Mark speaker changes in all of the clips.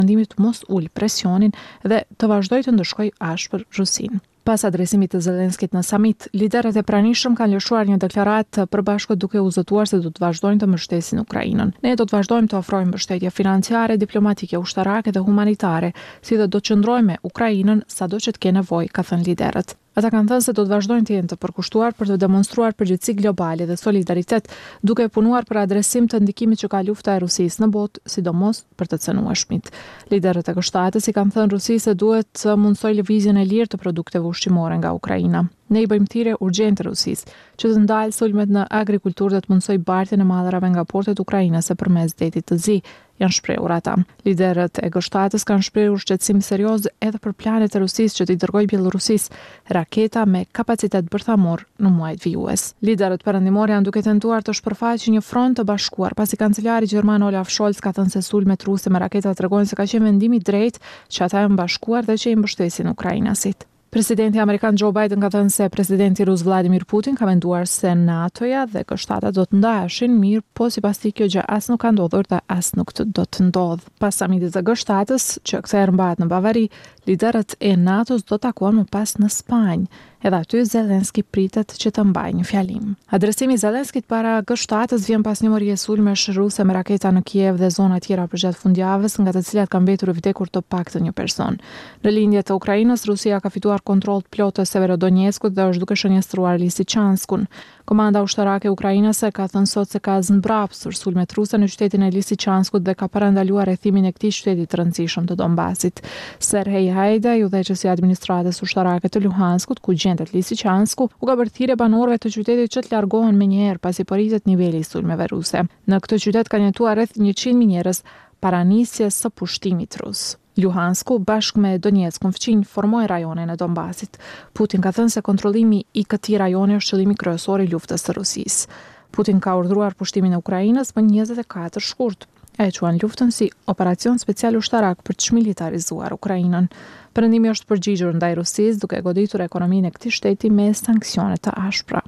Speaker 1: vendimit mos ul presionin dhe të vazhdojë të ndëshkojë ashpër Rusinë. Pas adresimit të Zelenskit në samit, liderët e pranishëm kanë lëshuar një deklaratë të përbashkët duke u zëtuar se do të vazhdojnë të mbështesin Ukrainën. Ne do të vazhdojmë të ofrojmë mbështetje financiare, diplomatike, ushtarake dhe humanitare, si dhe do të qëndrojmë me Ukrainën sado që të kenë nevojë, ka thënë liderët. Ata kanë thënë se do të vazhdojnë të jenë të përkushtuar për të demonstruar përgjegjësi globale dhe solidaritet, duke punuar për adresim të ndikimit që ka lufta e Rusisë në botë, sidomos për të cenueshmit. Liderët e G7-s i kanë thënë Rusisë se duhet të mundsojë lëvizjen e lirë të produkteve ushqimore nga Ukraina. Ne i bëjmë thirrje urgjente Rusisë që të ndalë sulmet në agrikulturë dhe të mundsojë bartjen e madhërave nga portet ukrainase përmes detit të Zi, janë shprehur ata. Liderët e G7-s kanë shprehur shqetësim serioz edhe për planet e Rusisë që t'i dërgojë Bielorusisë raketa me kapacitet bërthamor në muajt vijues. Liderët perëndimor janë duke tentuar të shpërfaqin një front të bashkuar, pasi kancelari gjerman Olaf Scholz ka thënë se sulmet ruse me raketa tregojnë se ka qenë vendimi i drejtë që ata janë bashkuar dhe që i mbështesin ukrainasit. Presidenti Amerikan Joe Biden ka thënë se presidenti rus Vladimir Putin ka menduar se NATO-ja dhe G7-at do të ndaheshin mirë, po sipas tij kjo gjë as nuk ka ndodhur dhe as nuk do të ndodhë. Pas samitit të G7-s, që këtë herë mbahet në Bavari, liderët e NATO-s do takohen më pas në Spanjë. Edhe aty Zelenski pritet që të mbajë një fjalim. Adresimi i Zelenskit para G7-s vjen pas një orëje sulmesh ruse me raketa në Kiev dhe zona tjera përgjatë fundjavës, nga të cilat ka mbetur i vdekur të paktën një person. Në lindje të Ukrainës, Rusia ka fituar kontroll të plotë të Severodonetskut dhe është duke shënjestruar Lisichanskun. Komanda ushtarake ukrainase ka thënë sot se ka zmbrapsur sulmet ruse në qytetin e Lisichanskut dhe ka parandaluar rrethimin e këtij shteti të rëndësishëm të Donbasit. Serhej Hajdai, udhëheqësi i administratës ushtarake të Luhanskut, ku gjendet Lisichansku, u ka bërë thirrje banorëve të qytetit që të largohen menjëherë pasi po rritet niveli i sulmeve ruse. Në këtë qytet kanë jetuar rreth 100.000 njerëz para nisjes së pushtimit rus. Luhansku bashkë me Donetskun fqinj formoi rajonin e Donbasit. Putin ka thënë se kontrollimi i këtij rajoni është qëllimi kryesor i luftës së Rusisë. Putin ka urdhëruar pushtimin e Ukrainës më 24 shkurt. E quan luftën si operacion special ushtarak për të shmilitarizuar Ukrainën. Perëndimi është përgjigjur ndaj Rusisë duke goditur ekonominë e këtij shteti me sanksione të ashpra.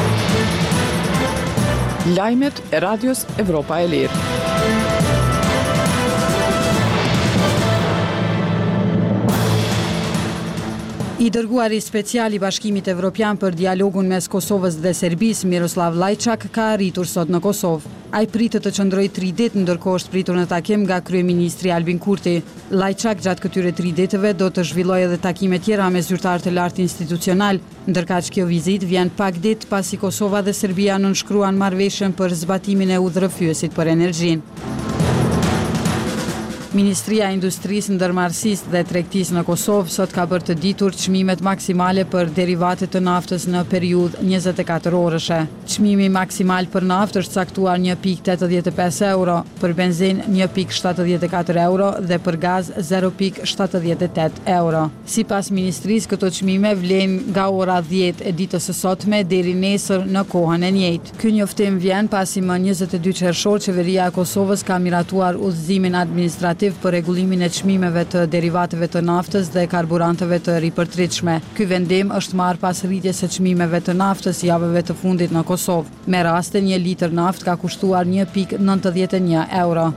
Speaker 2: Lajmet e Radios Evropa e Lirë.
Speaker 3: I dërguari special i Bashkimit Evropian për dialogun mes Kosovës dhe Serbisë, Miroslav Lajçak, ka arritur sot në Kosovë. Ai pritet të qëndrojë 3 ditë, ndërkohë është pritur në takim nga kryeministri Albin Kurti. Lajçak gjatë këtyre 3 ditëve do të zhvillojë edhe takime tjera me zyrtarë të lartë institucional, ndërkaq kjo vizitë vjen pak ditë pasi Kosova dhe Serbia nënshkruan marrëveshjen për zbatimin e udhërrëfyesit për energjinë. Ministria e Industrisë, Ndërmarrësisë dhe Tregtisë në Kosovë sot ka bërë të ditur çmimet maksimale për derivatet të naftës në periudhë 24 orëshe. Çmimi maksimal për naftë është caktuar 1.85 euro, për benzinë 1.74 euro dhe për gaz 0.78 euro. Sipas ministrisë, këto çmime vlen nga ora 10 e ditës së sotme deri nesër në kohën e njëjtë. Ky njoftim vjen pasi më 22 qershor qeveria e Kosovës ka miratuar udhëzimin administrativ për rregullimin e çmimeve të derivateve të naftës dhe karburanteve të ripërtritshme. Ky vendim është marrë pas rritjes së çmimeve të naftës javëve të fundit në Kosovë. Me raste, 1 litër naftë ka kushtuar 1.91 euro.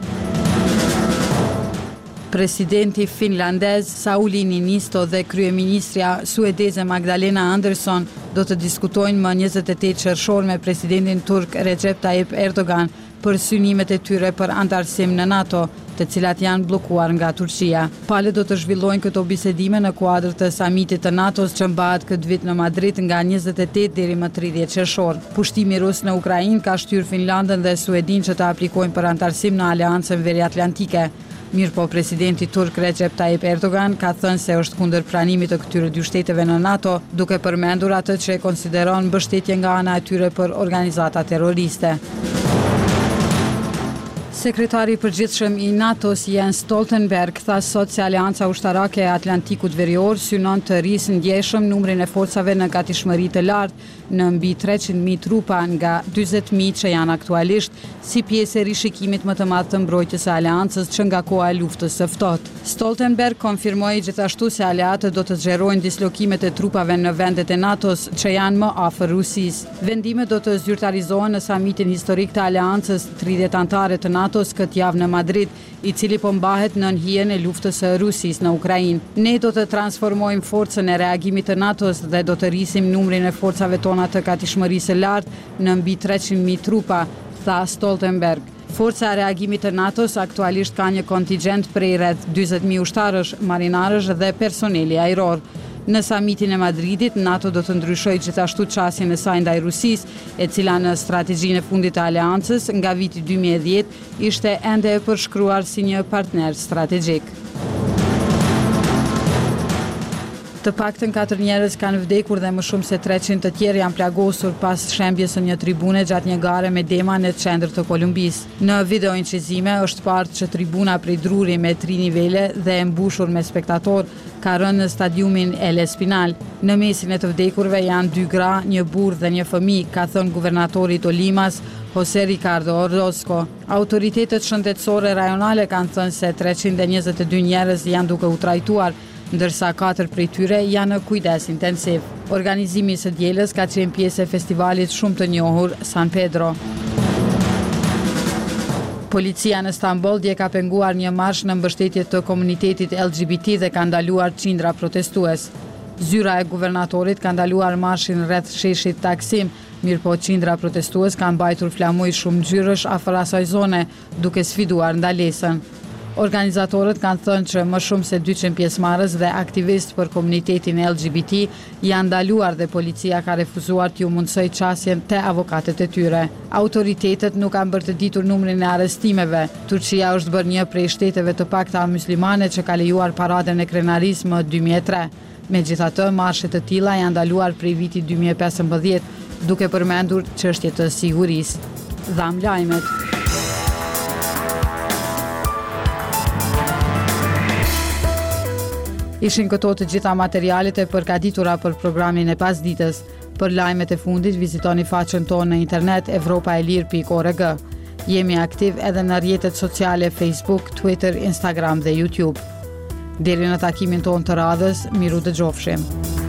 Speaker 3: Presidenti finlandez Sauli Niinisto dhe kryeministrja suedeze Magdalena Andersson do të diskutojnë më 28 qershor me presidentin turk Recep Tayyip Erdogan për synimet e tyre për antarësim në NATO, të cilat janë bllokuar nga Turqia. Palët do të zhvillojnë këto bisedime në kuadër të samitit të NATO-s që mbahet këtë vit në Madrid nga 28 deri më 30 qershor. Pushtimi rus në Ukrainë ka shtyrë Finlandën dhe Suedinë që të aplikojnë për antarësim në Aleancën Veriatlantike. Mirëpo presidenti turk Recep Tayyip Erdogan ka thënë se është kundër pranimit të këtyre dy shteteve në NATO, duke përmendur atë që e konsideron mbështetje nga ana e tyre për organizata terroriste. Sekretari i përgjithshëm i NATO-s Jens Stoltenberg tha sot se Aleanca Ushtarake e Atlantikut Verior synon të rrisë ndjeshëm numrin e forcave në gatishmëri të lartë në mbi 300.000 trupa nga 40.000 që janë aktualisht, si pjesë e rishikimit më të madh të mbrojtjes së Aleancës që nga koha e luftës së ftohtë. Stoltenberg konfirmoi gjithashtu se aleatët do të zgjerojnë dislokimet e trupave në vendet e NATO-s që janë më afër Rusisë. Vendimet do të zyrtarizohen në samitin historik të Aleancës 30 anëtare të NATO NATO-s këtë javë në Madrid, i cili po mbahet nën hijen e luftës së Rusisë në Ukrainë. Ne do të transformojmë forcën e reagimit të NATO-s dhe do të rrisim numrin e forcave tona të gatishmërisë së lartë në mbi 300.000 trupa, tha Stoltenberg. Forca e reagimit të NATO-s aktualisht ka një kontingjent prej rreth 40.000 ushtarësh, marinarësh dhe personeli ajror. Në samitin e Madridit, NATO do të ndryshojë gjithashtu qasjen e saj ndaj Rusisë, e cila në strategjinë e fundit të aleancës nga viti 2010 ishte ende e përshkruar si një partner strategjik. Të paktën 4 njerëz kanë vdekur dhe më shumë se 300 të tjerë janë plagosur pas shembjes së një tribune gjatë një gare me dema në qendër të Kolumbisë. Në video incizime është parë që tribuna prej druri me 3 nivele dhe e mbushur me spektator ka rënë në stadiumin El Espinal. Në mesin e të vdekurve janë 2 gra, një burrë dhe një fëmijë, ka thënë guvernatori i Tolimas, José Ricardo Orozco. Autoritetet shëndetësore rajonale kanë thënë se 322 njerëz janë duke u trajtuar, ndërsa 4 prej tyre janë në kujdes intensiv. Organizimi i së dielës ka qenë pjesë e festivalit shumë të njohur San Pedro. Policia në Stamboll dje ka penguar një marsh në mbështetje të komunitetit LGBT dhe ka ndaluar qindra protestues. Zyra e guvernatorit ka ndaluar marshin rreth sheshit Taksim, mirëpo qindra protestues kanë mbajtur flamuj shumë ngjyrësh afër asaj zone, duke sfiduar ndalesën. Organizatorët kanë thënë që më shumë se 200 pjesëmarrës dhe aktivistë për komunitetin LGBT janë ndaluar dhe policia ka refuzuar t'ju mundsojë qasjen te avokatët e tyre. Autoritetet nuk kanë bërë të ditur numrin e arrestimeve. Turqia është bërë një prej shteteve të pakta muslimane që ka lejuar paradën e krenarisë më 2003. Megjithatë, marshe të tilla janë ndaluar prej vitit 2015, duke përmendur çështje të sigurisë. Dham lajmet. Ishin këto të gjitha materialet e përgatitura për programin e pasditës. Për lajmet e fundit, vizitoni faqen tonë në internet evropaelir.org. Jemi aktiv edhe në rrjetet sociale Facebook, Twitter, Instagram dhe YouTube. Deri në takimin tonë të radhës, miru dëgjofshim.